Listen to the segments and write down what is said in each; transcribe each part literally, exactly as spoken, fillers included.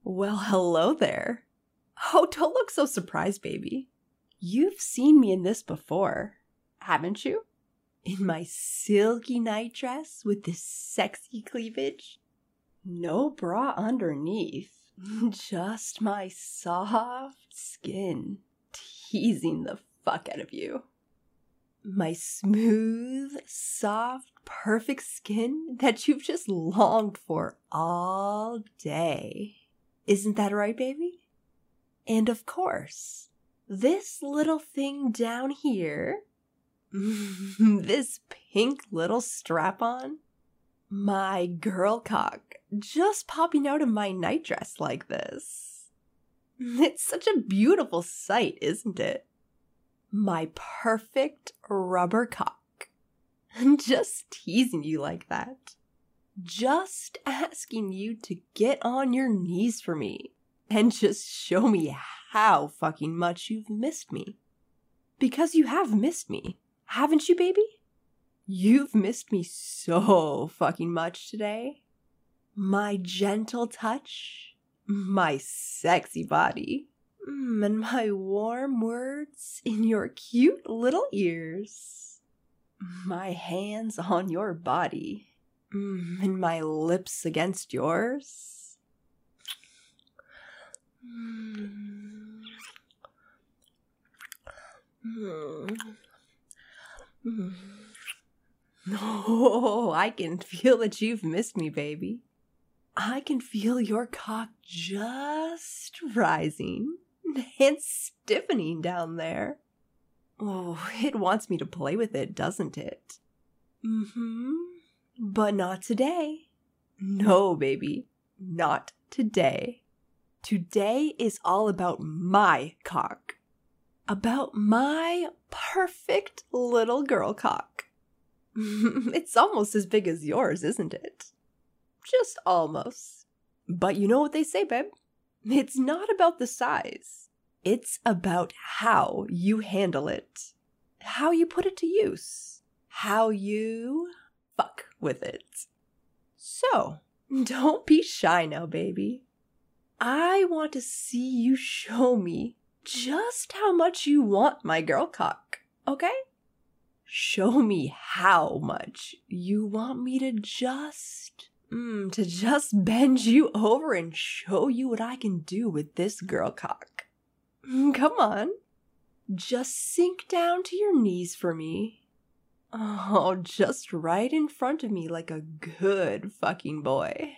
Well, hello there. Oh, don't look so surprised, baby. You've seen me in this before, haven't you? In my silky night dress with this sexy cleavage. No bra underneath, just my soft skin teasing the fuck out of you. My smooth, soft, perfect skin that you've just longed for all day. Isn't that right, baby? And of course, this little thing down here, this pink little strap-on, my girl cock just popping out of my nightdress like this. It's such a beautiful sight, isn't it? My perfect rubber cock. Just teasing you like that. Just asking you to get on your knees for me and just show me how fucking much you've missed me. Because you have missed me, haven't you, baby? You've missed me so fucking much today. My gentle touch, my sexy body, and my warm words in your cute little ears. My hands on your body, and my lips against yours. Oh, I can feel that you've missed me, baby. I can feel your cock just rising and stiffening down there. Oh, it wants me to play with it, doesn't it? Mm-hmm. But not today. No, baby. Not today. Today is all about my cock. About my perfect little girl cock. It's almost as big as yours, isn't it? Just almost. But you know what they say, babe? It's not about the size. It's about how you handle it. How you put it to use. How you fuck with it. So, don't be shy now, baby. I want to see you show me just how much you want my girl cock, okay? Show me how much you want me to just, mm, to just bend you over and show you what I can do with this girl cock. Come on. Just sink down to your knees for me. Oh, just right in front of me like a good fucking boy.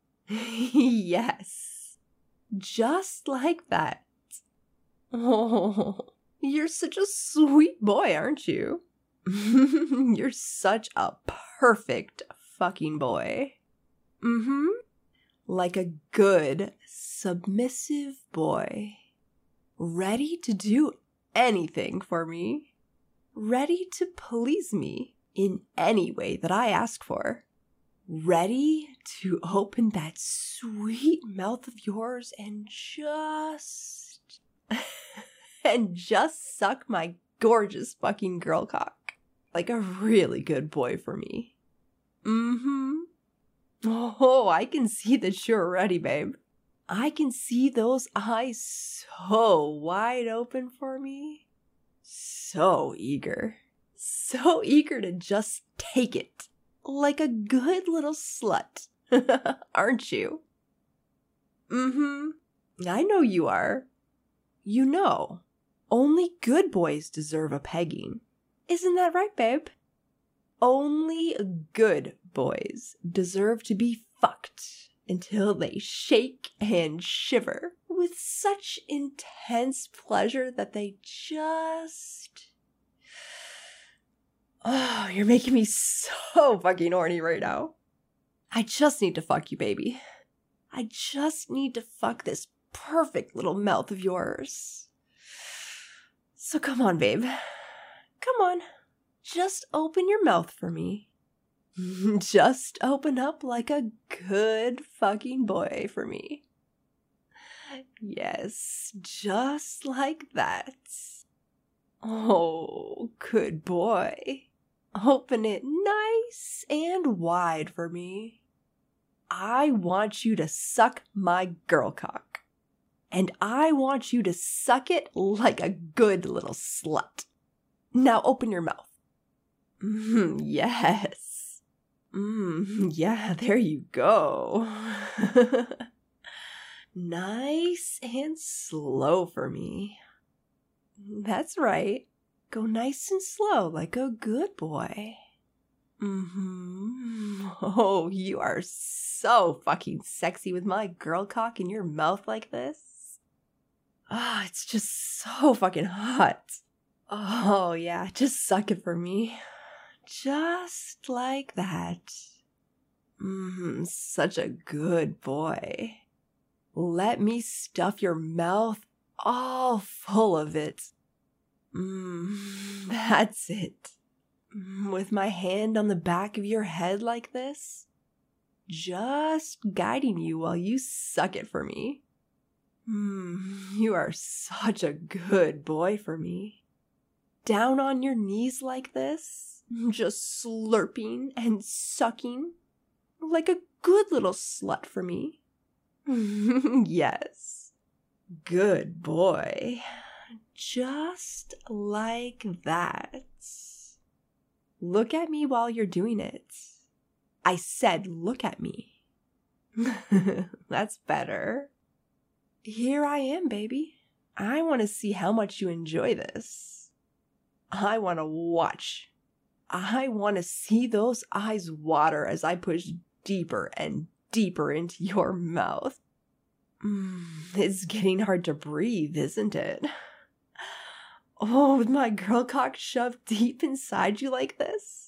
Yes. Just like that. Oh, you're such a sweet boy, aren't you? You're such a perfect fucking boy. Mm-hmm. Like a good, submissive boy. Ready to do anything for me. Ready to please me in any way that I ask for. Ready to open that sweet mouth of yours and just... and just suck my gorgeous fucking girl cock. Like a really good boy for me. Mm-hmm. Oh, I can see that you're ready, babe. I can see those eyes so wide open for me. So eager. So eager to just take it. Like a good little slut. Aren't you? Mm-hmm. I know you are. You know, only good boys deserve a pegging. Isn't that right, babe? Only good boys deserve to be fucked until they shake and shiver with such intense pleasure that they just... Oh, you're making me so fucking horny right now. I just need to fuck you, baby. I just need to fuck this perfect little mouth of yours. So come on, babe. Come on. Just open your mouth for me. Just open up like a good fucking boy for me. Yes, just like that. Oh, good boy. Open it nice and wide for me. I want you to suck my girl cock. And I want you to suck it like a good little slut. Now open your mouth. Mm, yes. Mm, yeah, there you go. Nice and slow for me. That's right. Go nice and slow like a good boy. Mm-hmm. Oh, you are so fucking sexy with my girl cock in your mouth like this. Ah, oh, it's just so fucking hot. Oh, yeah, just suck it for me. Just like that. Mmm, such a good boy. Let me stuff your mouth all full of it. Mmm, that's it. With my hand on the back of your head like this, just guiding you while you suck it for me. Mmm, you are such a good boy for me. Down on your knees like this, just slurping and sucking like a good little slut for me. Yes, good boy. Just like that. Look at me while you're doing it. I said look at me. That's better. Here I am, baby. I want to see how much you enjoy this. I want to watch. I want to see those eyes water as I push deeper and deeper into your mouth. Mm, it's getting hard to breathe, isn't it? Oh, with my girl cock shoved deep inside you like this?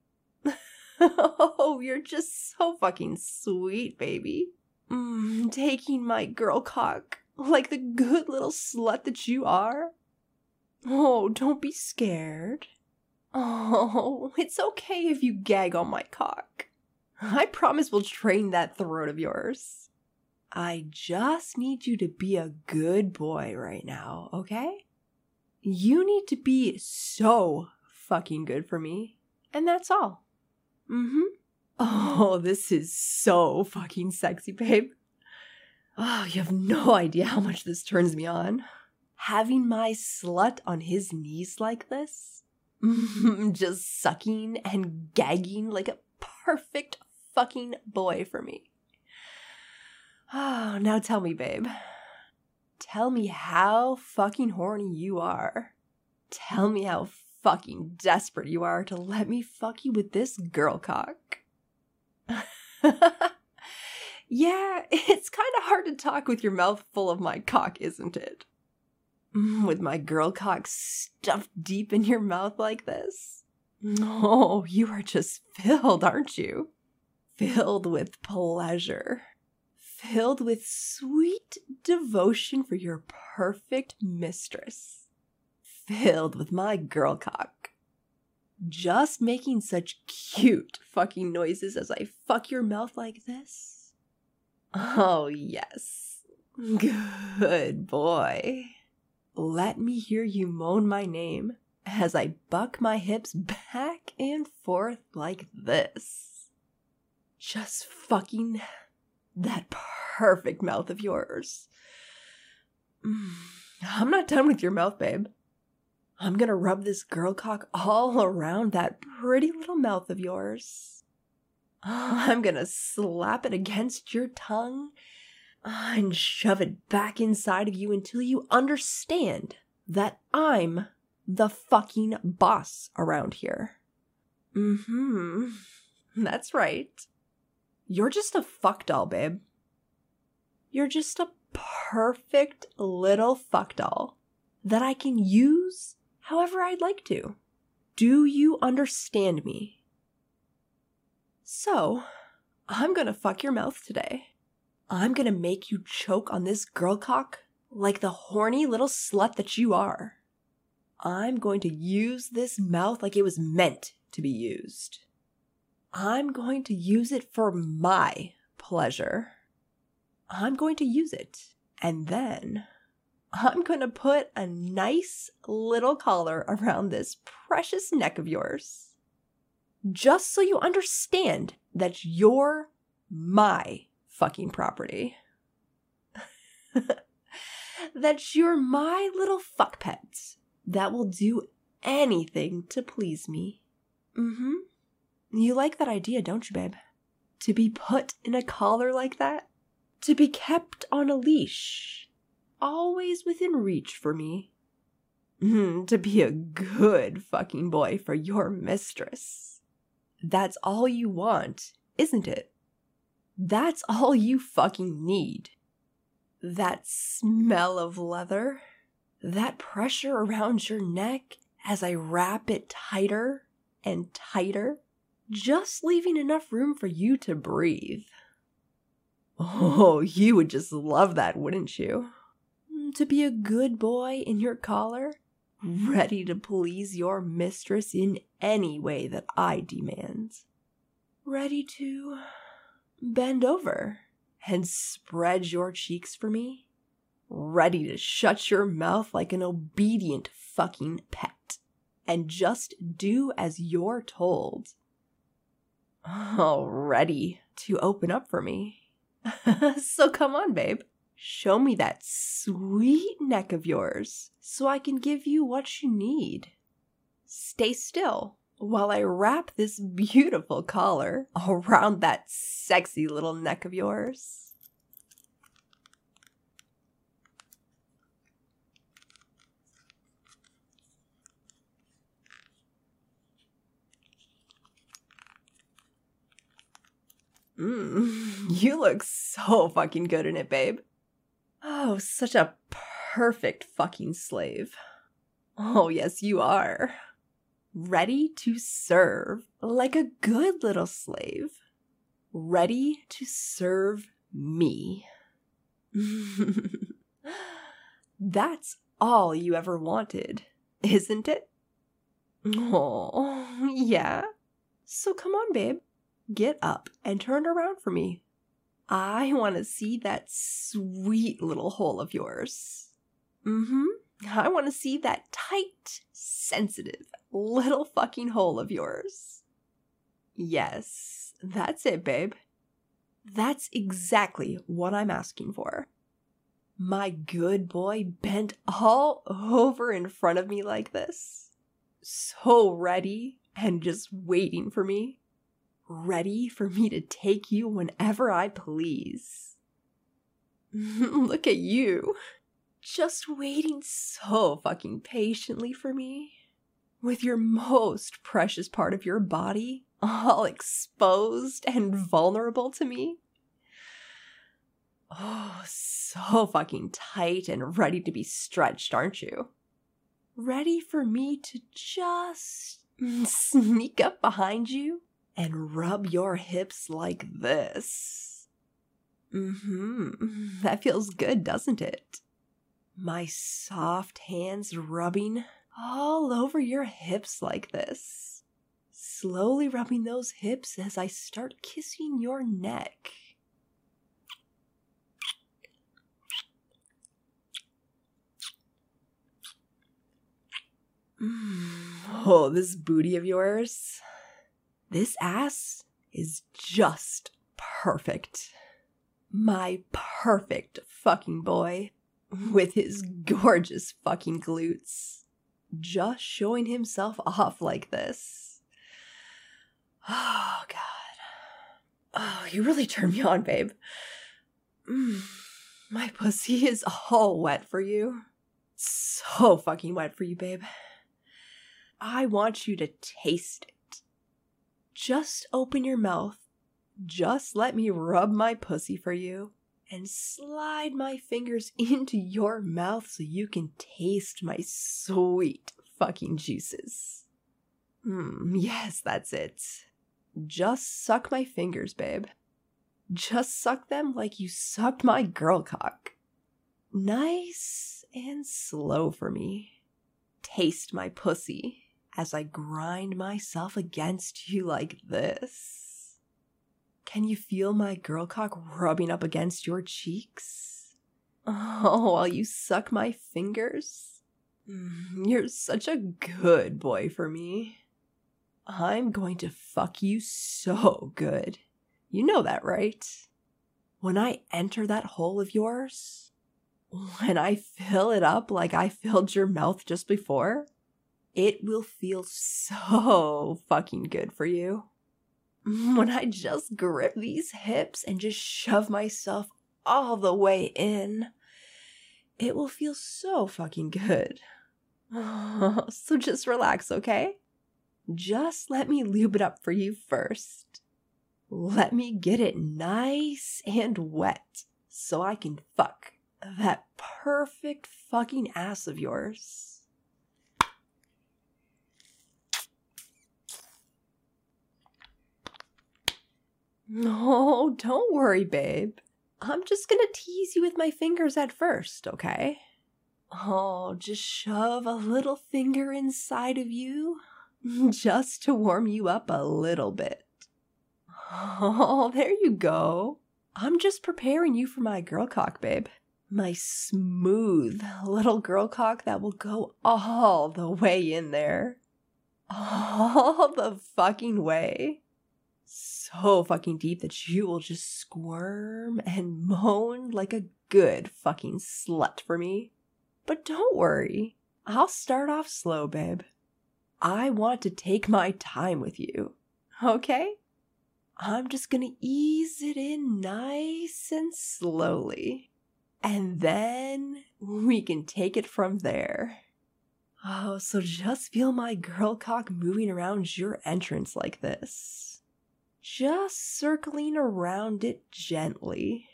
Oh, you're just so fucking sweet, baby. Mm, taking my girl cock like the good little slut that you are. Oh, don't be scared. Oh, it's okay if you gag on my cock. I promise we'll train that throat of yours. I just need you to be a good boy right now, okay? You need to be so fucking good for me, and that's all. Mm-hmm. Oh, this is so fucking sexy, babe. Oh, you have no idea how much this turns me on. Having my slut on his knees like this, just sucking and gagging like a perfect fucking boy for me. Oh, now tell me, babe. Tell me how fucking horny you are. Tell me how fucking desperate you are to let me fuck you with this girl cock. Yeah, it's kind of hard to talk with your mouth full of my cock, isn't it? With my girl cock stuffed deep in your mouth like this? Oh, you are just filled, aren't you? Filled with pleasure. Filled with sweet devotion for your perfect mistress. Filled with my girl cock. Just making such cute fucking noises as I fuck your mouth like this. Oh, yes. Good boy. Let me hear you moan my name as I buck my hips back and forth like this. Just fucking that perfect mouth of yours. I'm not done with your mouth, babe. I'm gonna rub this girl cock all around that pretty little mouth of yours. I'm gonna slap it against your tongue and shove it back inside of you until you understand that I'm the fucking boss around here. Mm-hmm. That's right. You're just a fuck doll, babe. You're just a perfect little fuck doll that I can use however I'd like to. Do you understand me? So, I'm gonna fuck your mouth today. I'm gonna make you choke on this girl cock like the horny little slut that you are. I'm going to use this mouth like it was meant to be used. I'm going to use it for my pleasure. I'm going to use it, and then I'm going to put a nice little collar around this precious neck of yours. Just so you understand that you're my fucking property. That you're my little fuck pets that will do anything to please me. Mm-hmm. You like that idea, don't you, babe? To be put in a collar like that? To be kept on a leash? Always within reach for me? Mm, to be a good fucking boy for your mistress? That's all you want, isn't it? That's all you fucking need. That smell of leather, that pressure around your neck as I wrap it tighter and tighter, just leaving enough room for you to breathe. Oh, you would just love that, wouldn't you? To be a good boy in your collar, ready to please your mistress in any way that I demand. Ready to bend over and spread your cheeks for me. Ready to shut your mouth like an obedient fucking pet and just do as you're told. Oh, ready to open up for me. So come on, babe. Show me that sweet neck of yours so I can give you what you need. Stay still while I wrap this beautiful collar around that sexy little neck of yours. Mmm, you look so fucking good in it, babe. Oh, such a perfect fucking slave. Oh, yes, you are. Ready to serve like a good little slave. Ready to serve me. That's all you ever wanted, isn't it? Oh, yeah. So come on, babe. Get up and turn around for me. I want to see that sweet little hole of yours. Mm-hmm. I want to see that tight, sensitive little fucking hole of yours. Yes, that's it, babe. That's exactly what I'm asking for. My good boy bent all over in front of me like this. So ready and just waiting for me. Ready for me to take you whenever I please. Look at you. Just waiting so fucking patiently for me. With your most precious part of your body all exposed and vulnerable to me. Oh, so fucking tight and ready to be stretched, aren't you? Ready for me to just sneak up behind you and rub your hips like this. Mm-hmm. That feels good, doesn't it? My soft hands rubbing all over your hips like this. Slowly rubbing those hips as I start kissing your neck. Mm. Oh, this booty of yours. This ass is just perfect. My perfect fucking boy with his gorgeous fucking glutes just showing himself off like this. Oh, God. Oh, you really turned me on, babe. Mm, my pussy is all wet for you. So fucking wet for you, babe. I want you to taste it. Just open your mouth. Just let me rub my pussy for you and slide my fingers into your mouth so you can taste my sweet fucking juices. Hmm, yes, that's it. Just suck my fingers, babe. Just suck them like you sucked my girl cock. Nice and slow for me. Taste my pussy as I grind myself against you like this. Can you feel my girl cock rubbing up against your cheeks? Oh, while you suck my fingers? Mm, you're such a good boy for me. I'm going to fuck you so good. You know that, right? When I enter that hole of yours, when I fill it up like I filled your mouth just before, it will feel so fucking good for you. When I just grip these hips and just shove myself all the way in, it will feel so fucking good. So just relax, okay? Just let me lube it up for you first. Let me get it nice and wet so I can fuck that perfect fucking ass of yours. No, don't worry, babe. I'm just gonna tease you with my fingers at first, okay? Oh, just shove a little finger inside of you, just to warm you up a little bit. Oh, there you go. I'm just preparing you for my girl cock, babe. My smooth little girl cock that will go all the way in there. All the fucking way. So fucking deep that you will just squirm and moan like a good fucking slut for me. But don't worry, I'll start off slow, babe. I want to take my time with you, okay? I'm just gonna ease it in nice and slowly. And then we can take it from there. Oh, so just feel my girl cock moving around your entrance like this. Just circling around it gently.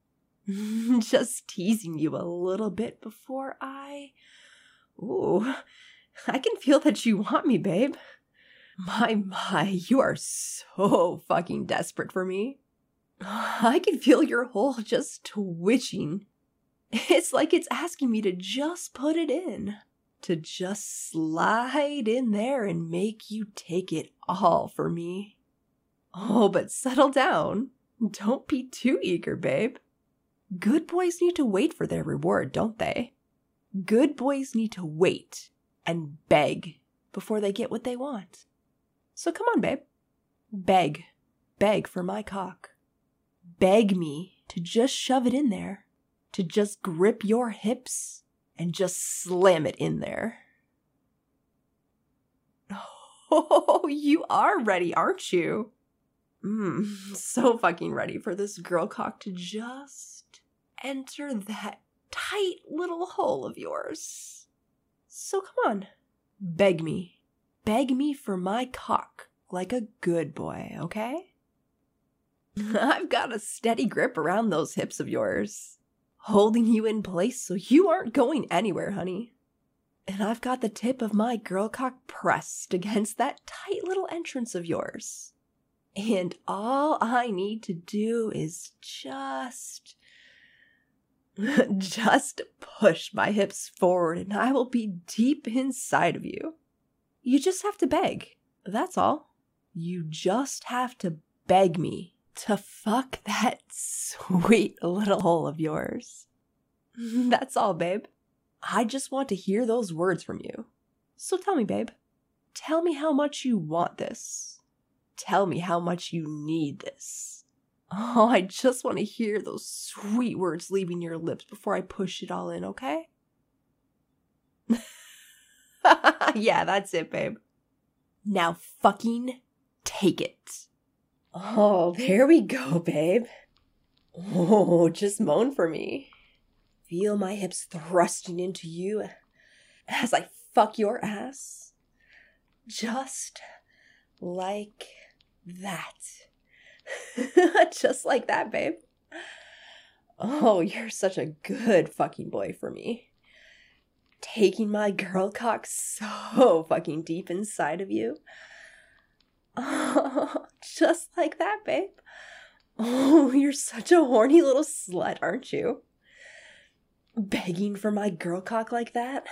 Just teasing you a little bit before I... Ooh, I can feel that you want me, babe. My, my, you are so fucking desperate for me. I can feel your hole just twitching. It's like it's asking me to just put it in. To just slide in there and make you take it all for me. Oh, but settle down. Don't be too eager, babe. Good boys need to wait for their reward, don't they? Good boys need to wait and beg before they get what they want. So come on, babe. Beg. Beg for my cock. Beg me to just shove it in there. To just grip your hips and just slam it in there. Oh, you are ready, aren't you? Mmm, so fucking ready for this girl cock to just enter that tight little hole of yours. So come on, beg me. Beg me for my cock like a good boy, okay? I've got a steady grip around those hips of yours, holding you in place so you aren't going anywhere, honey. And I've got the tip of my girl cock pressed against that tight little entrance of yours. And all I need to do is just... just push my hips forward and I will be deep inside of you. You just have to beg. That's all. You just have to beg me to fuck that sweet little hole of yours. That's all, babe. I just want to hear those words from you. So tell me, babe. Tell me how much you want this. Tell me how much you need this. Oh, I just want to hear those sweet words leaving your lips before I push it all in, okay? Yeah, that's it, babe. Now fucking take it. Oh, there we go, babe. Oh, just moan for me. Feel my hips thrusting into you as I fuck your ass. Just like that. Just like that, babe. Oh, you're such a good fucking boy for me. Taking my girl cock so fucking deep inside of you. Oh, just like that, babe. Oh, you're such a horny little slut, aren't you? Begging for my girl cock like that?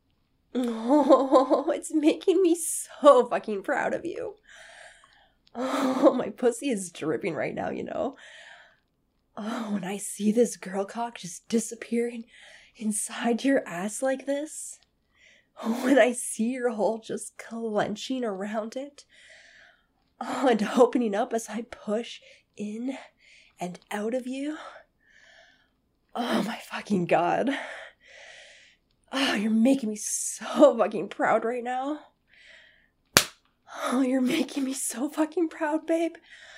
Oh, it's making me so fucking proud of you. Oh, my pussy is dripping right now, you know. Oh, when I see this girl cock just disappearing inside your ass like this. Oh, when I see your hole just clenching around it. Oh, and opening up as I push in and out of you. Oh my fucking God. Oh, you're making me so fucking proud right now. Oh, you're making me so fucking proud, babe.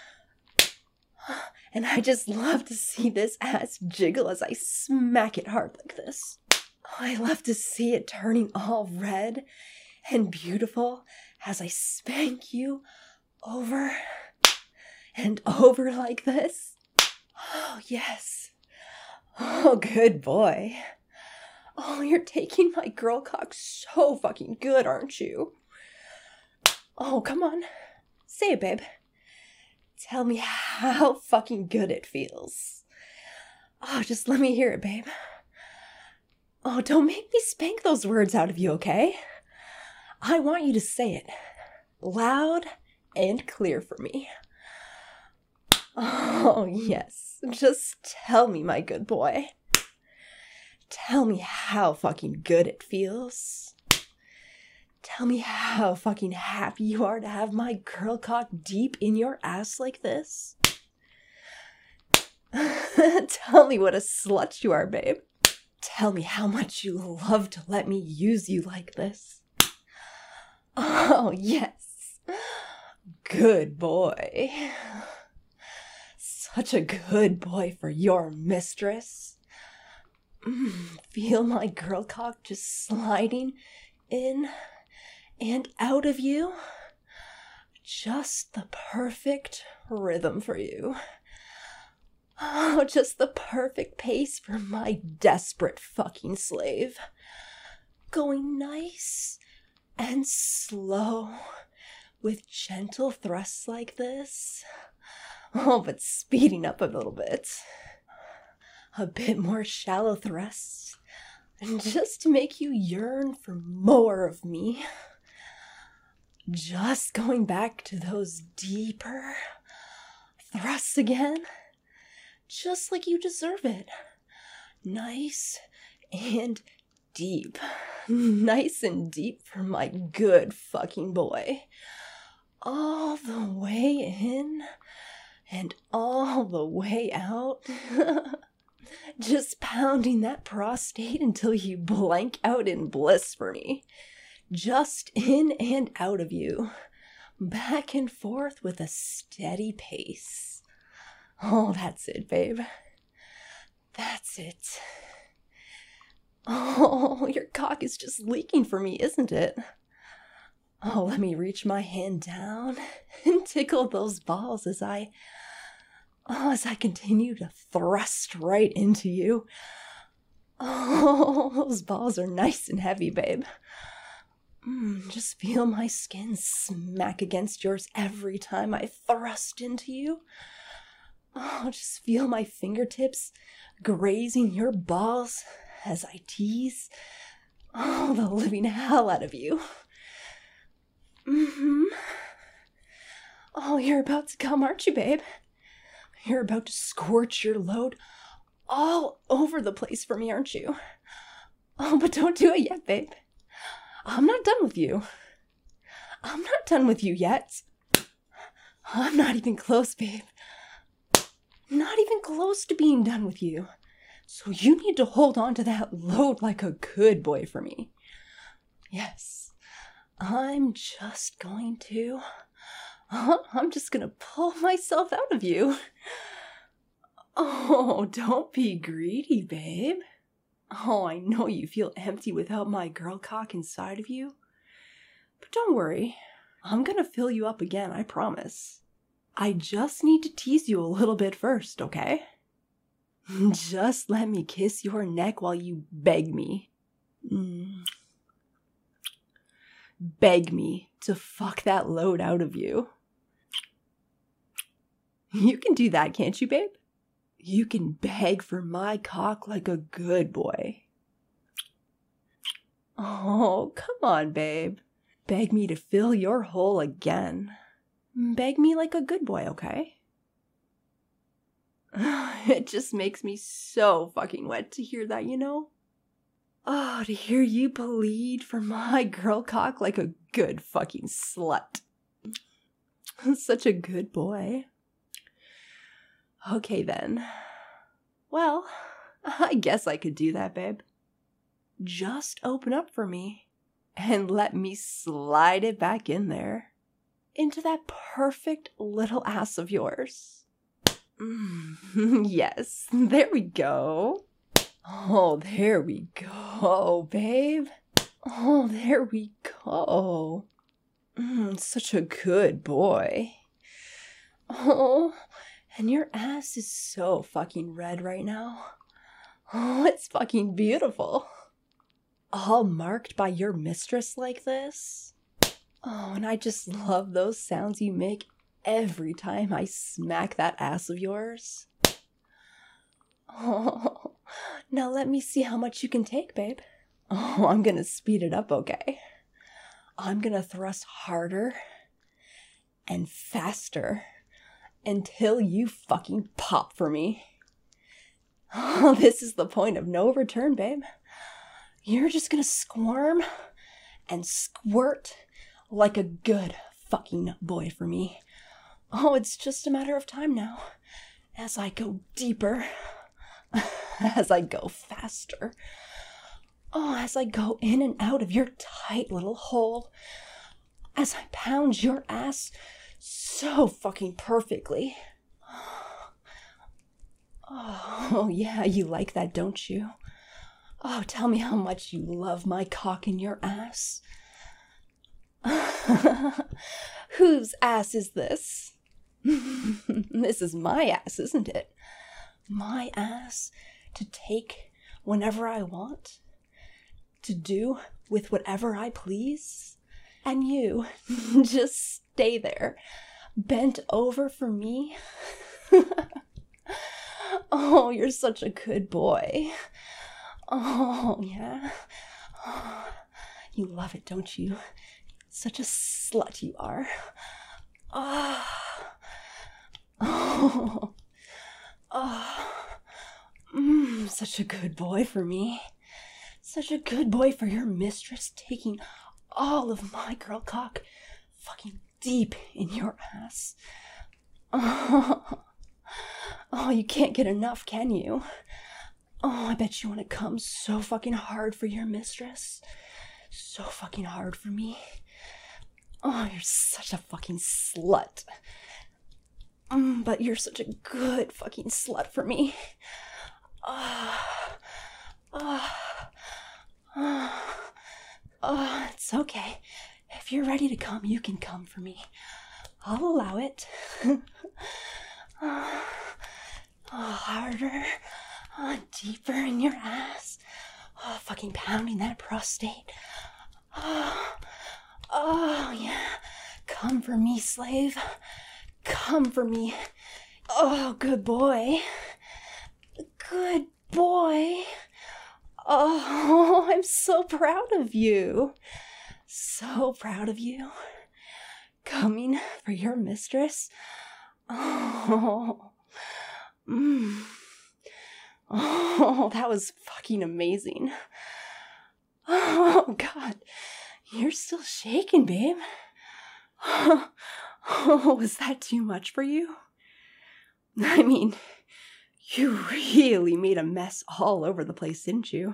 And I just love to see this ass jiggle as I smack it hard like this. Oh, I love to see it turning all red and beautiful as I spank you over and over like this. Oh, yes. Oh, good boy. Oh, you're taking my girl cock so fucking good, aren't you? Oh, come on. Say it, babe. Tell me how fucking good it feels. Oh, just let me hear it, babe. Oh, don't make me spank those words out of you, okay? I want you to say it loud and clear for me. Oh, yes. Just tell me, my good boy. Tell me how fucking good it feels. Tell me how fucking happy you are to have my girl cock deep in your ass like this. Tell me what a slut you are, babe. Tell me how much you love to let me use you like this. Oh, yes. Good boy. Such a good boy for your mistress. Mm, feel my girl cock just sliding in and out of you. Just the perfect rhythm for you. Oh, just the perfect pace for my desperate fucking slave. Going nice and slow with gentle thrusts like this. Oh, but speeding up a little bit. A bit more shallow thrusts. And just to make you yearn for more of me. Just going back to those deeper thrusts again. Just like you deserve it. Nice and deep. Nice and deep for my good fucking boy. All the way in and all the way out. Just pounding that prostate until you blank out in bliss for me. Just in and out of you. Back and forth with a steady pace. Oh, that's it, babe. That's it. Oh, your cock is just leaking for me, isn't it? Oh, let me reach my hand down and tickle those balls as I... Oh, as I continue to thrust right into you. Oh, those balls are nice and heavy, babe. Mm, just feel my skin smack against yours every time I thrust into you. Oh, just feel my fingertips grazing your balls as I tease. Oh, the living hell out of you. Mm-hmm. Oh, you're about to come, aren't you, babe? You're about to scorch your load all over the place for me, aren't you? Oh, but don't do it yet, babe. I'm not done with you. I'm not done with you yet. I'm not even close, babe. Not even close to being done with you. So you need to hold on to that load like a good boy for me. Yes, I'm just going to... I'm just gonna pull myself out of you. Oh, don't be greedy, babe. Oh, I know you feel empty without my girl cock inside of you. But don't worry. I'm gonna fill you up again, I promise. I just need to tease you a little bit first, okay? Just let me kiss your neck while you beg me. Mm. Beg me to fuck that load out of you. You can do that, can't you, babe? You can beg for my cock like a good boy. Oh, come on, babe. Beg me to fill your hole again. Beg me like a good boy, okay? It just makes me so fucking wet to hear that, you know? Oh, to hear you plead for my girl cock like a good fucking slut. Such a good boy. Okay then. Well, I guess I could do that, babe. Just open up for me and let me slide it back in there. Into that perfect little ass of yours. Mm, yes, there we go. Oh, there we go, babe. Oh, there we go. Mm, such a good boy. Oh, and your ass is so fucking red right now. Oh, it's fucking beautiful. All marked by your mistress like this. Oh, and I just love those sounds you make every time I smack that ass of yours. Oh, now let me see how much you can take, babe. Oh, I'm gonna speed it up, okay? I'm gonna thrust harder and faster until you fucking pop for me. Oh, this is the point of no return, babe. You're just gonna squirm and squirt like a good fucking boy for me. Oh, it's just a matter of time now. As I go deeper. As I go faster. Oh, as I go in and out of your tight little hole. As I pound your ass so fucking perfectly. Oh, yeah, you like that, don't you? Oh, tell me how much you love my cock in your ass. Whose ass is this? This is my ass, isn't it? My ass to take whenever I want, to do with whatever I please, and you just stay there, bent over for me. Oh, you're such a good boy. Oh, yeah. Oh, you love it, don't you? Such a slut you are. Oh. Oh. Oh. Mm, such a good boy for me. Such a good boy for your mistress, taking all of my girl cock fucking deep in your ass. Oh. Oh, you can't get enough, can you? Oh, I bet you want to come so fucking hard for your mistress. So fucking hard for me. Oh, you're such a fucking slut. Mm, but you're such a good fucking slut for me. Oh, oh, oh, oh, it's okay. If you're ready to come, you can come for me. I'll allow it. Oh, oh, harder. Oh, deeper in your ass. Oh, fucking pounding that prostate. Oh, oh, yeah. Come for me, slave. Come for me. Oh, good boy. Good boy. Oh, I'm so proud of you. So proud of you. Coming for your mistress. Oh. Mm. Oh, that was fucking amazing. Oh, God. You're still shaking, babe. Oh, oh, was that too much for you? I mean, you really made a mess all over the place, didn't you?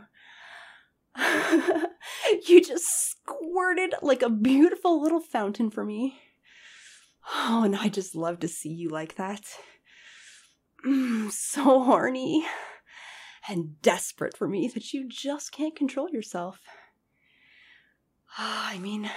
You just squirted like a beautiful little fountain for me. Oh, and I just love to see you like that. Mm, so horny and desperate for me that you just can't control yourself. I mean,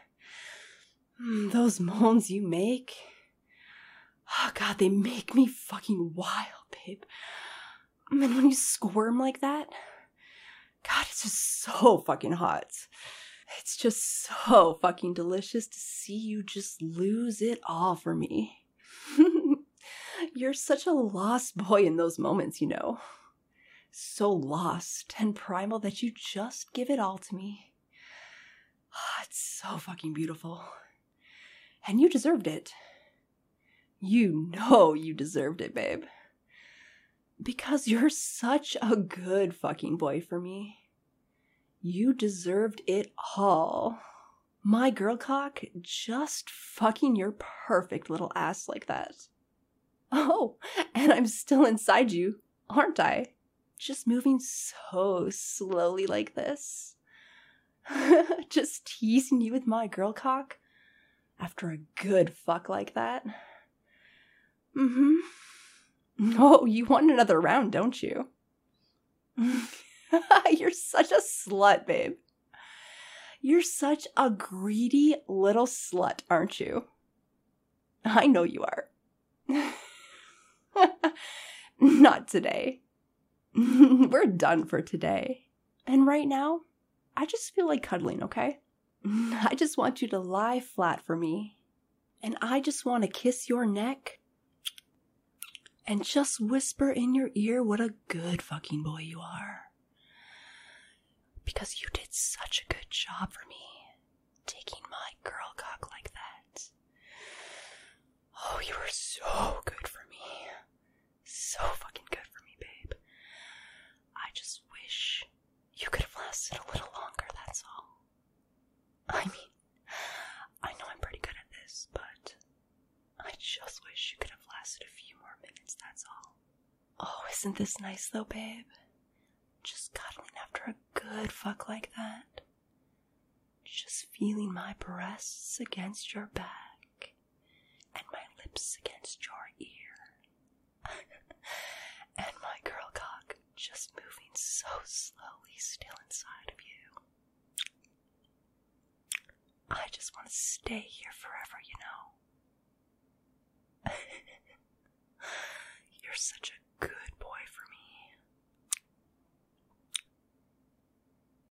those moans you make, oh God, they make me fucking wild, babe. And when you squirm like that, God, it's just so fucking hot. It's just so fucking delicious to see you just lose it all for me. You're such a lost boy in those moments, you know. So lost and primal that you just give it all to me. Oh, it's so fucking beautiful. And you deserved it. You know you deserved it, babe. Because you're such a good fucking boy for me. You deserved it all. My girl cock just fucking your perfect little ass like that. Oh, and I'm still inside you, aren't I? Just moving so slowly like this. Just teasing you with my girl cock after a good fuck like that. Mm-hmm. Oh, you want another round, don't you? You're such a slut, babe. You're such a greedy little slut, aren't you? I know you are. Not today. We're done for today. And right now, I just feel like cuddling, okay? I just want you to lie flat for me. And I just want to kiss your neck and just whisper in your ear what a good fucking boy you are. Because you did such a good job for me, taking my girl cock like that. Oh, you were so good for me. So fucking good for me, babe. I just wish you could have lasted a little longer, that's all. I mean, I know I'm pretty good at this, but I just wish you could have lasted a few more minutes, that's all. Oh, isn't this nice though, babe? Just cuddling after a good fuck like that. Just feeling my breasts against your back and my lips against your ear. And my girl cock just moving so slowly still inside of you. I just want to stay here forever, you know. You're such a good boy for me.